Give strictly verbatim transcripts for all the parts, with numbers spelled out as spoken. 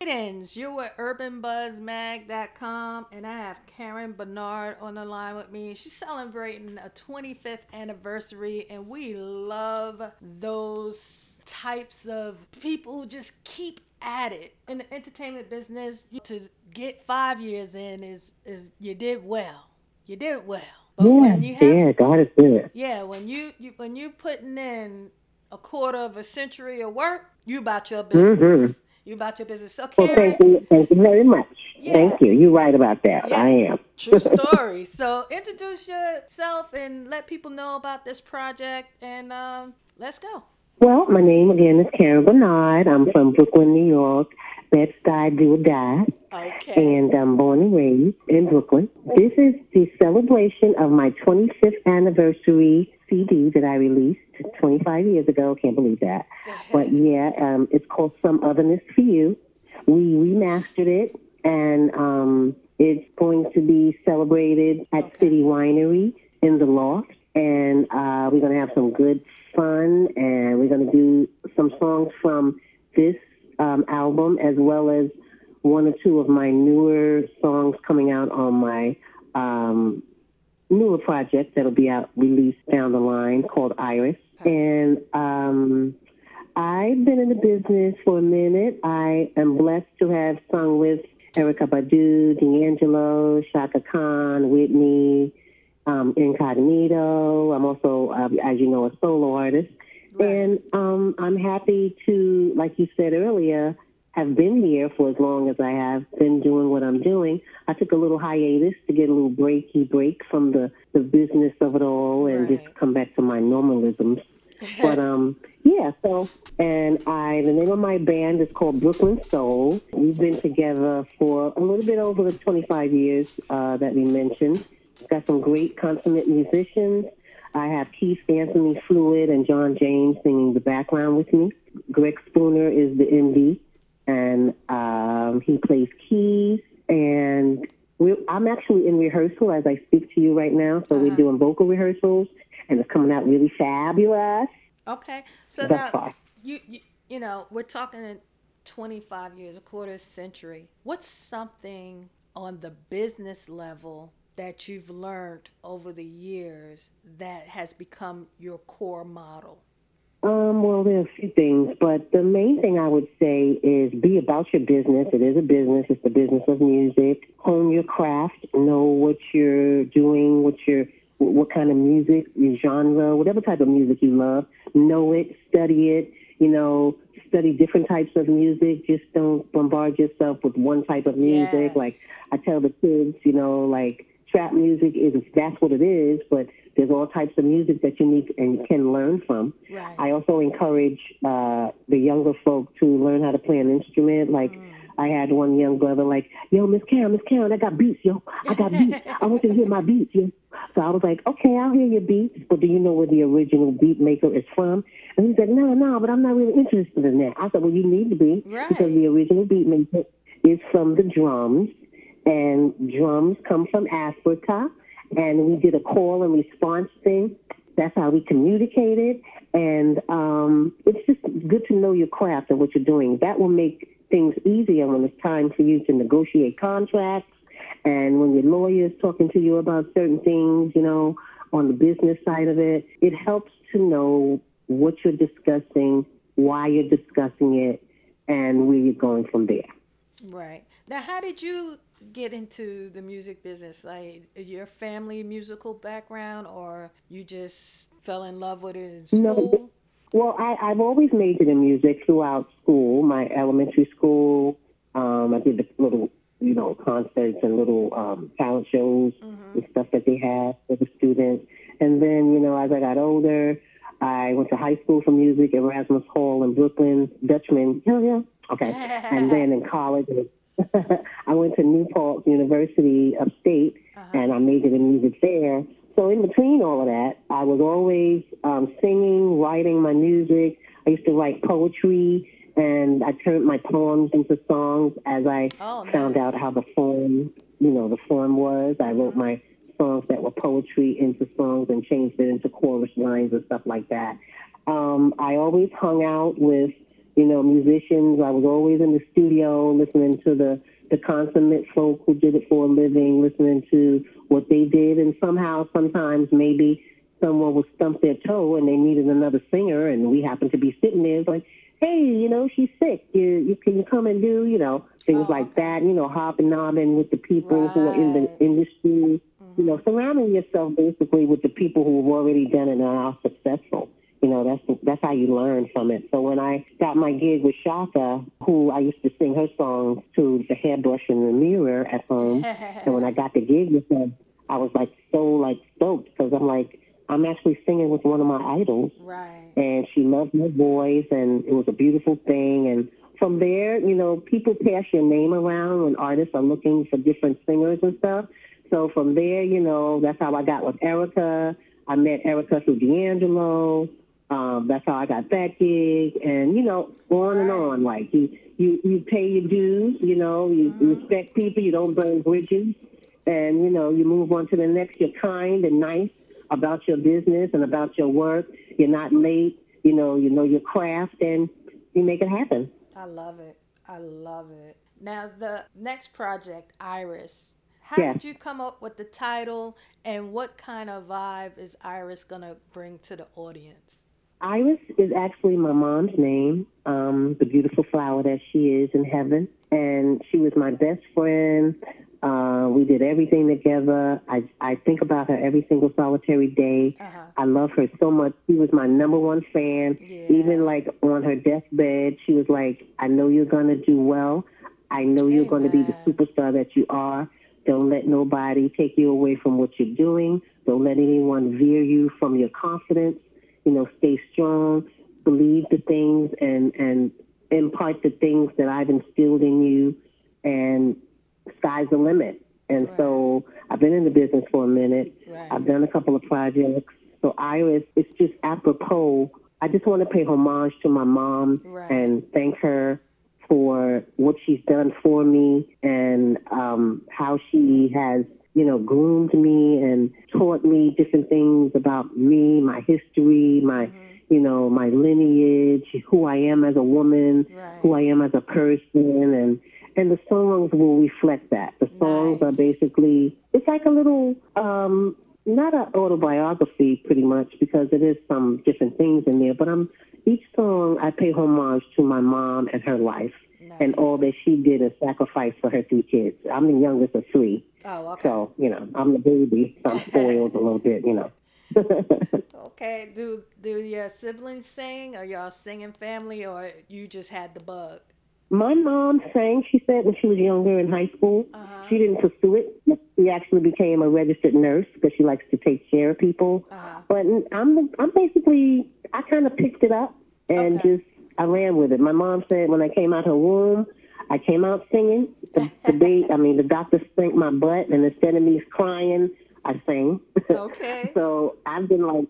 Greetings. You're with urban buzz mag dot com, and I have Karen Bernard on the line with me. She's celebrating a twenty-fifth anniversary, and we love those types of people who just keep at it in the entertainment business. To get five years in is is you did well. You did well. But Yeah, when you have, yeah, God is good. yeah, when you, you when you putting in a quarter of a century of work, you about your Mm-hmm. business. You about your business. So Well, thank Karen, you, thank you very much. yeah, Thank you. You're right about that. yeah, I am. true story. So introduce yourself and let people know about this project, and um, let's go. Well, my name again is Karen Bernard. I'm from Brooklyn, New York. Bed-Stuy, do or die. Okay. And I'm born and raised in Brooklyn. This is the celebration of my twenty-fifth anniversary C D that I released twenty-five years ago. Can't believe that. But yeah, um, it's called Some Otherness for You. We remastered it, and um, it's going to be celebrated at Okay. City Winery in the Loft. And uh, we're going to have some good fun, and we're going to do some songs from this um, album as well as one or two of my newer songs coming out on my um, newer project that'll be out released down the line called Iris. Okay. And um, I've been in the business for a minute. I am blessed to have sung with Erica Badu, D'Angelo, Shaka Khan, Whitney, um, Incognito. I'm also, uh, as you know, a solo artist. Right. And um, I'm happy to, like you said earlier, have been here for as long as I have been doing what I'm doing. I took a little hiatus to get a little breaky break from the, the business of it all and just Right. come back to my normalisms. But um, yeah, so and I the name of my band is called Brooklyn Soul. We've been together for a little bit over the twenty-five years uh, that we mentioned. Got some great consummate musicians. I have Keith Anthony Fluid and John James singing the background with me. Greg Spooner is the M D, and um, he plays keys. And we're, I'm actually in rehearsal as I speak to you right now. So Uh we're huh. doing vocal rehearsals, and it's coming out really fabulous Okay. So thus now far. you you you know we're talking twenty-five years, a quarter century. What's something on the business level that you've learned over the years that has become your core model? Um, well, there are a few things, but the main thing I would say is be about your business. It is a business. It's the business of music. Hone your craft. Know what you're doing, what you're, what kind of music, your genre, whatever type of music you love. Know it, study it. You know, study different types of music. Just don't bombard yourself with one type of music. Like Yes. I tell the kids, you know, like trap music is that's what it is, but there's all types of music that you need and can learn from. Right. I also encourage uh, the younger folk to learn how to play an instrument. Like Mm. I had one young brother, like, "Yo, Miss Karen, Miss Karen, I got beats, yo. I got beats. I want you to hear my beats, yo." So I was like, "Okay, I'll hear your beats, but do you know where the original beat maker is from?" And he said, "No, no, but I'm not really interested in that." I said, "Well, you need to be because Right. the original beat maker is from the drums, and drums come from Africa, and we did a call and response thing. That's how we communicated, and um, it's just good to know your craft and what you're doing. That will make things easier when it's time for you to negotiate contracts, and when your lawyer is talking to you about certain things, you know, on the business side of it. It helps to know what you're discussing, why you're discussing it, and where you're going from there. Right. Now, how did you get into the music business? Like your family musical background, or you just fell in love with it in No, school? well, I, I've always majored in music throughout school. My elementary school, um, I did the little, you know, concerts and little um, talent shows Mm-hmm. and stuff that they had for the students. And then, you know, as I got older, I went to high school for music, Erasmus Hall in Brooklyn, Dutchman. Hell yeah. Okay. And then in college, I went to Newport University upstate, Uh-huh. and I majored in music there. So in between all of that, I was always um, singing, writing my music. I used to write poetry, and I turned my poems into songs as I Oh, found nice. out how the form, you know, the form was. I wrote Mm-hmm. my songs that were poetry into songs and changed it into chorus lines and stuff like that. Um, I always hung out with you know, musicians. I was always in the studio listening to the, the consummate folk who did it for a living, listening to what they did. And somehow, sometimes maybe someone would stump their toe and they needed another singer, and we happened to be sitting there. It's like, hey, you know, she's sick. You, you can you come and do, you know, things Oh, like okay. that, you know, hopping with the people who are in the Right. industry, you know, surrounding yourself basically with the people who have already done it and are successful. You know, that's that's how you learn from it. So when I got my gig with Shaka, who I used to sing her songs to the hairbrush in the mirror at home, and when I got the gig with her, I was like so like stoked because I'm like, I'm actually singing with one of my idols, Right. and she loved my voice, and it was a beautiful thing. And from there, you know, people pass your name around when artists are looking for different singers and stuff. So from there, you know, that's how I got with Erica. I met Erica through D'Angelo. Um, that's how I got that gig, and you know, on and Right. on. Like you, you, you pay your dues. You know, you Mm-hmm. respect people. You don't burn bridges, and you know, you move on to the next. You're kind and nice about your business and about your work. You're not late. You know, you know your craft, and you make it happen. I love it. I love it. Now, the next project, Iris. How Yes. did you come up with the title, and what kind of vibe is Iris gonna bring to the audience? Iris is actually my mom's name, um, the beautiful flower that she is in heaven. And she was my best friend. Uh, we did everything together. I, I think about her every single solitary day. Uh huh. I love her so much. She was my number one fan. Even Yeah. like on her deathbed, she was like, I know you're going to do well. I know you're going to be the Amen. superstar that you are. Don't let nobody take you away from what you're doing. Don't let anyone veer you from your confidence. You know, stay strong, believe the things, and and impart the things that I've instilled in you, and sky's the limit. And Right. so I've been in the business for a minute. I've Right. done a couple of projects. So Iris, it's just apropos. I just want to pay homage to my mom Right. and thank her for what she's done for me, and um, how she has, you know, groomed me and taught me different things about me, my history, my, Mm-hmm. you know, my lineage, who I am as a woman, who Right. I am as a person, and and the songs will reflect that. The songs are Nice. basically, it's like a little, um, not an autobiography, pretty much, because it is some different things in there. But I'm each song I pay homage to my mom and her life and all Nice. that she did as sacrifice for her three kids. I'm the youngest of three. Oh, okay. So, you know, I'm the baby, so I'm spoiled a little bit, you know. Okay. Do do your siblings sing, or y'all singing family, or you just had the bug? My mom sang, she said, when she was younger in high school. Uh huh. She didn't pursue it. She actually became a registered nurse because she likes to take care of people. Uh huh. But I'm, I'm basically, I kind of picked it up and Okay. just, I ran with it. My mom said when I came out her womb, I came out singing. The, the baby, I mean, the doctor spanked my butt, and instead of me crying, I sang. Okay. So I've been like,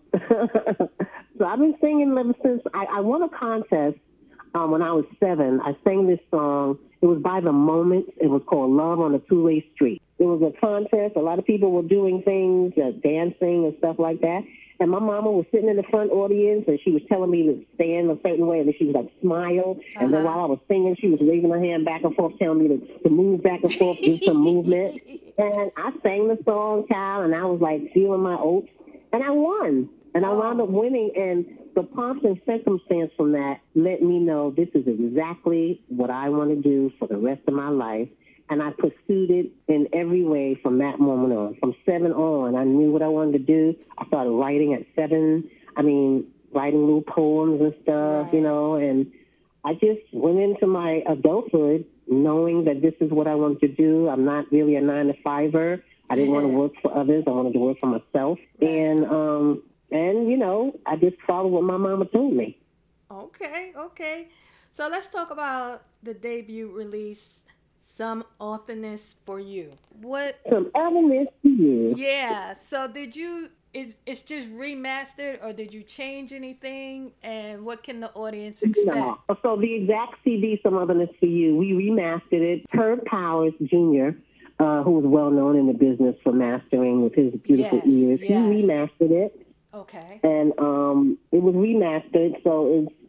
so I've been singing ever since I, I won a contest um, when I was seven. I sang this song. It was by the Moment. It was called Love on a Two-Way Street. It was a contest. A lot of people were doing things, uh, dancing and stuff like that. And my mama was sitting in the front audience, and she was telling me to stand a certain way, and then she was like, smile. Uh And then huh. while I was singing, she was waving her hand back and forth, telling me to, to move back and forth, do some movement. And I sang the song, child, and I was like feeling my oats, and I won. And I wound up Oh. winning, and the pomp and circumstance from that let me know this is exactly what I want to do for the rest of my life. And I pursued it in every way from that moment on. From seven on, I knew what I wanted to do. I started writing at seven. I mean, writing little poems and stuff, you Right. know, and I just went into my adulthood knowing that this is what I wanted to do. I'm not really a nine to fiver. I didn't want to work for others. I wanted to work for myself. Right. And, um, and you know, I just followed what my mama told me. Okay. Okay. So let's talk about the debut release, Some Authenticness for You. What? Some otherness to you. Yeah. So did you? It's it's just remastered, or did you change anything? And what can the audience expect? No. So the exact C D, Some Otherness for You, we remastered it. Herb Powers Junior, uh, who was well known in the business for mastering with his beautiful Yes. ears, he Yes. remastered it. Okay. And um, it was remastered, so it's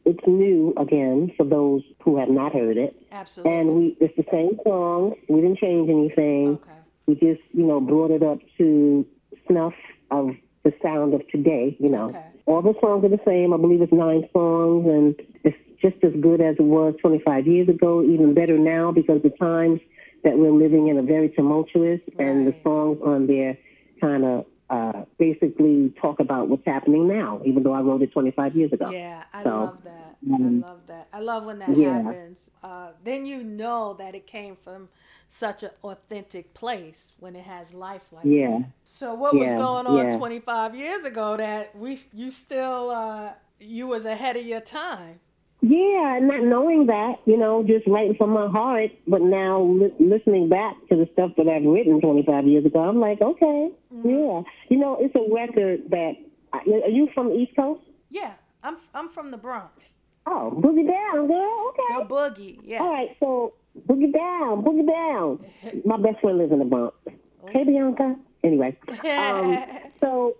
it's new again for those who have not heard it. Absolutely. And we it's the same songs. We didn't change anything. Okay. We just, you know, brought it up to snuff of the sound of today, you know. Okay. All the songs are the same. I believe it's nine songs, and it's just as good as it was twenty-five years ago, even better now because the times that we're living in are very tumultuous, right. And the songs on there kind of uh, basically talk about what's happening now, even though I wrote it twenty-five years ago. Yeah, I so, love that. Um, I love that. I love when that yeah. happens. Uh, then you know that it came from such an authentic place when it has life like yeah. that. So what yeah. was going on yeah. twenty-five years ago that we you still uh, you was ahead of your time? Yeah, not knowing that, you know, just writing from my heart, but now li- listening back to the stuff that I've written twenty-five years ago, I'm like, okay, mm-hmm. yeah. You know, it's a record that, are you from the East Coast? Yeah, I'm I'm from the Bronx. Oh, boogie down, girl, okay. Go boogie, yes. All right, so boogie down, boogie down. My best friend lives in the Bronx. Oh. Hey, Bianca. Anyway, um, so,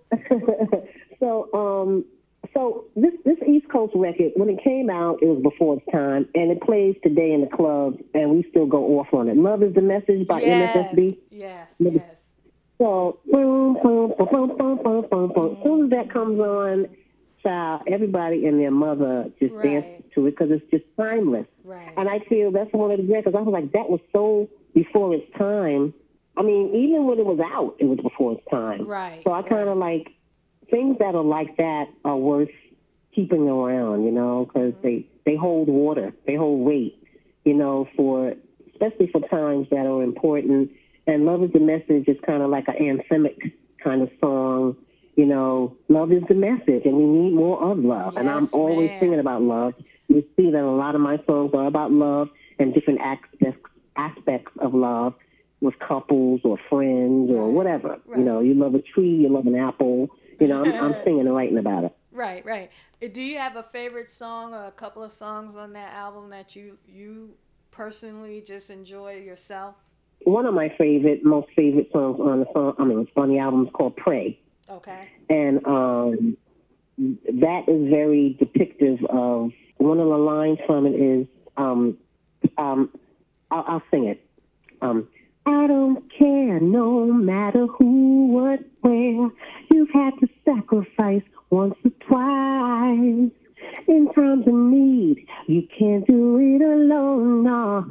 so, um, So this this East Coast record, when it came out, it was before its time, and it plays today in the clubs, and we still go off on it. Love is the Message by yes, M F S B. Yes, yes. So, boom, boom, boom, boom, boom, boom, boom, boom. As soon as that comes on, child, everybody and their mother just right. dance to it because it's just timeless. Right. And I feel that's one of the records. I was like, that was so before its time. I mean, even when it was out, it was before its time. Right. So I kind of like... things that are like that are worth keeping around, you know, because mm-hmm. they, they hold water, they hold weight, you know, for especially for times that are important. And Love is the Message is kind of like an anthemic kind of song, you know. Love is the message, and we need more of love. Yes, and I'm always man. singing about love. You see that a lot of my songs are about love and different aspects aspects of love with couples or friends or right. whatever. Right. You know, you love a tree, you love an apple. You know, I'm, I'm singing and writing about it. Right, right. Do you have a favorite song or a couple of songs on that album that you you personally just enjoy yourself? One of my favorite, most favorite songs on the song, I mean, it's on the album is called Pray. Okay. And um, that is very depictive of, one of the lines from it is, um, um, I'll, I'll sing it. Um, I don't care, no matter who, what, where. You've had to sacrifice once or twice. In times of need, you can't do it alone, no.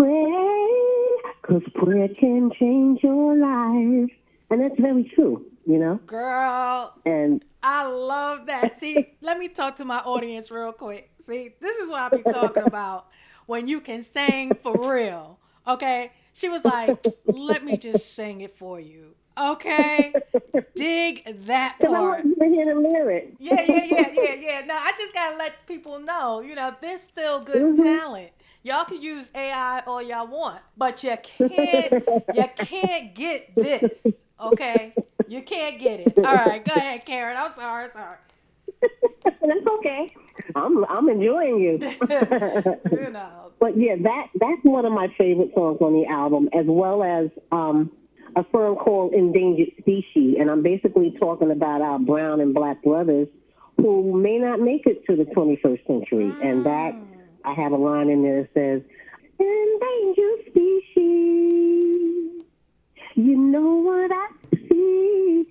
Pray, because prayer can change your life. And that's very true, you know? Girl, and I love that. See, let me talk to my audience real quick. See, this is what I be talking about when you can sing for real, okay? She was like, let me just sing it for you. Okay? Dig that part. I want you to hear the lyrics. Yeah, yeah, yeah, yeah, yeah. No, I just got to let people know, you know, there's still good mm-hmm. talent. Y'all can use A I all y'all want, but you can't, you can't get this, okay? You can't get it. All right, go ahead, Karen. I'm sorry, sorry. That's okay. I'm I'm enjoying you. You know. But yeah, that that's one of my favorite songs on the album, as well as um, a song called Endangered Species. And I'm basically talking about our brown and black brothers who may not make it to the twenty-first century. Mm. And that, I have a line in there that says, endangered species, you know what I see.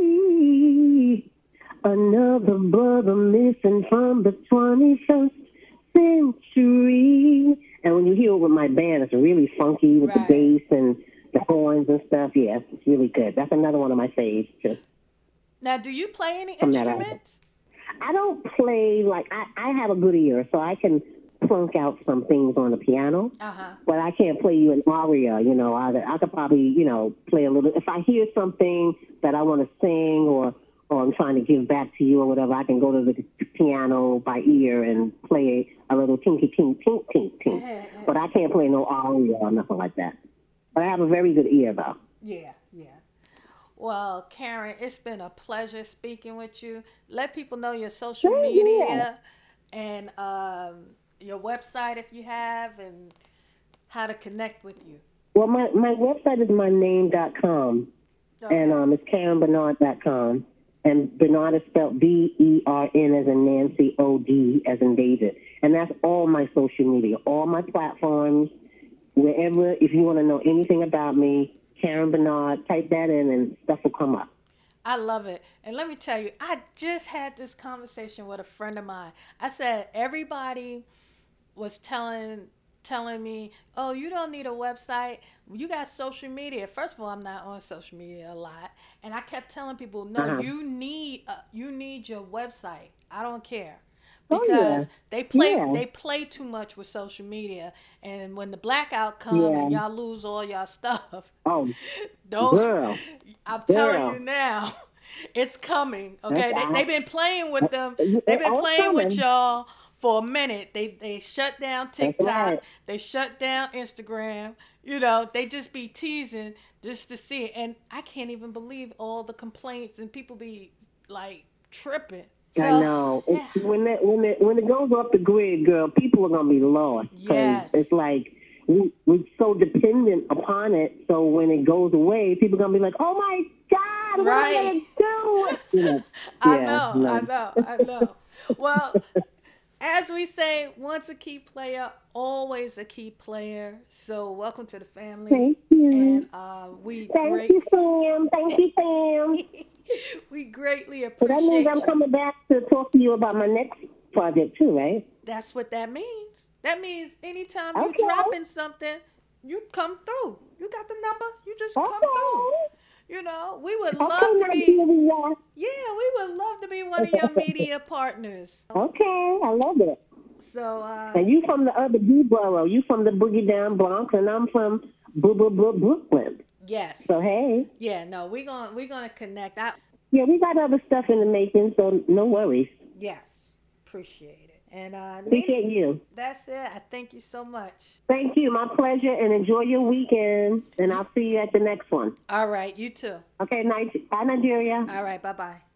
Another brother missing from the twenty-first century. And when you hear it with my band, it's really funky with right. the bass and the horns and stuff. Yeah, it's really good. That's another one of my faves. Just now, do you play any instruments? I don't play, like, I, I have a good ear, so I can plunk out some things on the piano. Uh-huh. But I can't play you an aria, you know. I, I could probably, you know, play a little. If I hear something that I want to sing or or I'm trying to give back to you or whatever, I can go to the piano by ear and play a little tinky tink tink tink tink. But I can't play no aria or nothing like that. But I have a very good ear, though. Yeah, yeah. Well, Karen, it's been a pleasure speaking with you. Let people know your social yeah, media yeah. and um, your website if you have, and how to connect with you. Well, my, my website is my name dot com, okay. and um, it's Karen Bernard dot com. And Bernard is spelled B E R N as in Nancy, O D as in David. And that's all my social media, all my platforms, wherever, if you want to know anything about me, Karen Bernard, type that in and stuff will come up. I love it. And let me tell you, I just had this conversation with a friend of mine. I said everybody was telling telling me, "Oh, you don't need a website. You got social media." First of all, I'm not on social media a lot, and I kept telling people, "No, Uh-huh. you need uh, you need your website. I don't care." Oh, yeah. Because they play Yeah. they play too much with social media, and when the blackout come Yeah. and y'all lose all y'all stuff, Oh, don't. girl. I'm telling you Girl. now, it's coming. That's Okay, they I, they've been playing with them. oh, They've been it's playing with coming. y'all for a minute. They they shut down That's TikTok. right. They shut down Instagram. You know, they just be teasing just to see it. And I can't even believe all the complaints and people be like tripping. I So know. It, yeah, when it when it when it goes off the grid, girl, people are gonna be lost because yes, it's like we we're so dependent upon it. So when it goes away, people are gonna be like, "Oh my God, what am I right. gonna do?" You know? I Yeah, know, I no. know, I know. Well, as we say, once a key player, always a key player. So welcome to the family, Thank you, and uh, we thank great you, Sam. Thank you, Sam. we greatly So that means I'm appreciate you. coming back to talk to you about my next project too, right? That's what that means. That means anytime you Okay, dropping something, you come through. You got the number. You just come through. okay, You know, we would okay, love to be. Nigeria. Yeah, we would love to be one of your media partners. Okay, I love it. So, uh, And you from the other B borough. You from the Boogie Down Bronx, and I'm from Boo Boo Boo Brooklyn. yes, So hey, yeah, no, we're gonna we're gonna connect. I yeah, we got other stuff in the making, so no worries. yes, appreciate it. And uh, Nina, Appreciate you. that's it. I thank you so much. Thank you. My pleasure, and enjoy your weekend. And You, I'll see you at the next one. all right, you too. Okay, night. Bye, Nigeria. All right, bye bye.